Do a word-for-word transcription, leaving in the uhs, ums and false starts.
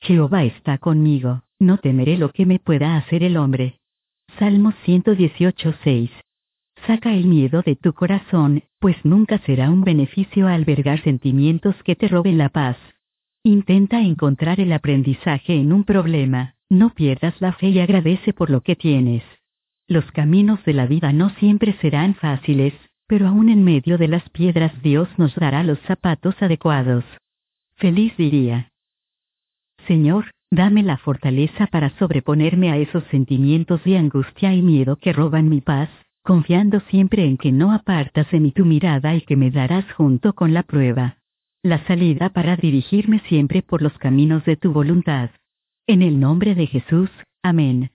Jehová está conmigo, no temeré lo que me pueda hacer el hombre. Salmo ciento dieciocho, seis. Saca el miedo de tu corazón, pues nunca será un beneficio albergar sentimientos que te roben la paz. Intenta encontrar el aprendizaje en un problema, no pierdas la fe y agradece por lo que tienes. Los caminos de la vida no siempre serán fáciles, pero aún en medio de las piedras Dios nos dará los zapatos adecuados. Feliz día. Señor, dame la fortaleza para sobreponerme a esos sentimientos de angustia y miedo que roban mi paz, confiando siempre en que no apartas de mí tu mirada y que me darás junto con la prueba la salida para dirigirme siempre por los caminos de tu voluntad. En el nombre de Jesús, amén.